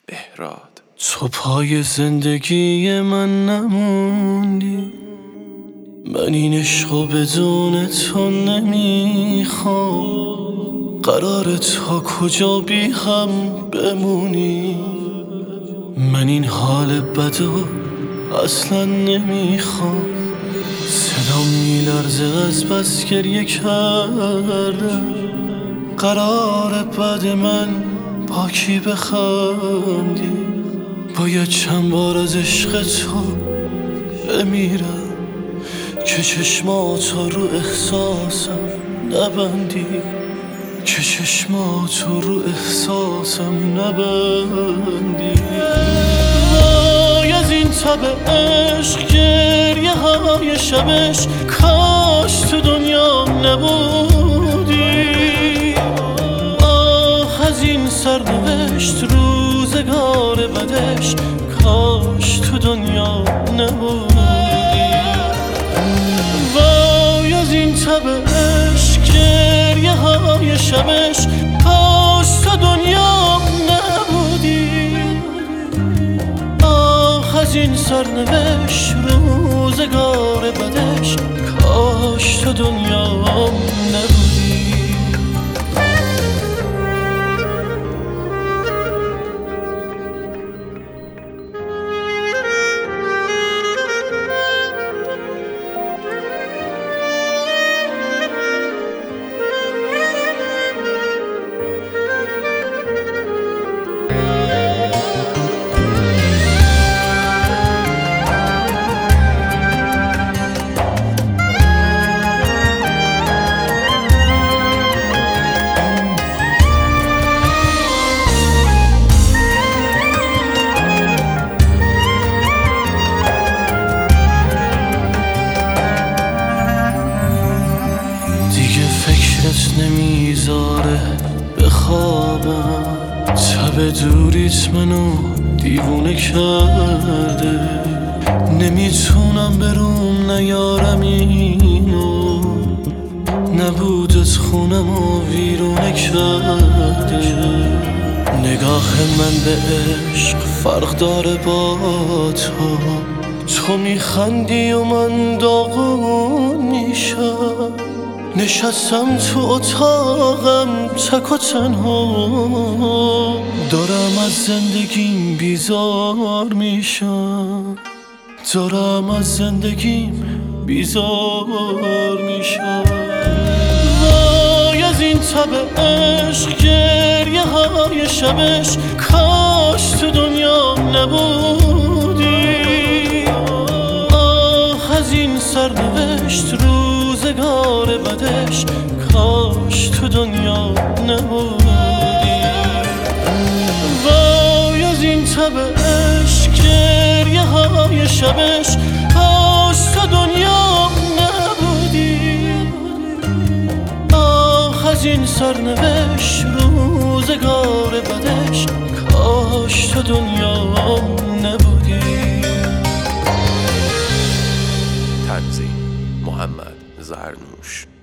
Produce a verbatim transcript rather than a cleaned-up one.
بهراد. تو پای زندگی من نموندی، من این عشقو بدون تو نمیخوام. قراره تا کجا بی هم بمونی، من این حال بدو اصلا نمیخوام. صدام میلرزه از بس گریه کرده، قراره بعد من با کی بخندی؟ باید چند بار از عشق تو بمیرم که چشماتو رو احساسم نبندی، که چشماتو رو احساسم نبندی. وای از این تب عشق، گریه های شبش، کاش تو دنیا نبودی. آه از این سرنوشت، روزگار بدش، کاش تو دنیا نبودی. وای از این تب عشق، گریه های شبش، کاش تو دنیا نبودی. آه از این سرنوشت، روزگار بدش، کاش تو دنیا نبودی. فکرت نمیذاره بخوابم، تب دوریت منو دیوونه کرده. نمیتونم بروم نیارم اینو، نبودت خونمو ویرونه کرده. نگاه من به عشق فرق داره با تو، تو میخندی و من داغون میشم. نشستم تو اتاقم تک و تنها، دارم از زندگیم بیزار میشم، دارم از زندگیم بیزار میشم. وای از این تب عشق، گریه های شبش، کاش تو دنیا نبودی. آه از این سرنوشت، روزگار بدش، کاش تو دنیا نبودی. وای از این تب عشق، گریه های شبش، کاش تو دنیا نبودی. آه از این سرنوشت، روزگار بدش، کاش تو دنیا نبودی. تنظیم محمد زرنوش.